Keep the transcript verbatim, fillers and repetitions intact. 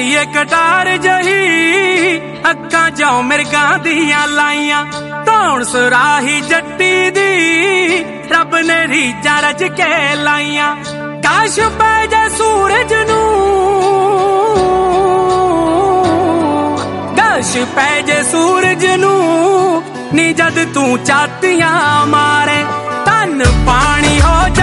ਏ ਕਟਾਰ ਜਹੀ ਅੱਖਾਂ ਚੋਂ ਮਿਰਗਾਂ ਦੀਆਂ ਲਾਈਆਂ ਧੌਣ ਸੁਰਾਹੀ ਜੱਟੀ ਦੀ ਰੱਬ ਨੇ ਰੀਝਾਂ ਰਚ ਕੇ ਲਾਈਆਂ ਕਾਸ਼ ਪੈ ਜਾ ਸੂਰਜ ਨੂੰ ਕਾਸ਼ ਪੈ ਜੇ ਸੂਰਜ ਨੂੰ ਨੀ ਜਦ ਤੂੰ ਚਾਤੀਆਂ ਮਾਰੇ ਧਨ ਪਾਣੀ ਹੋ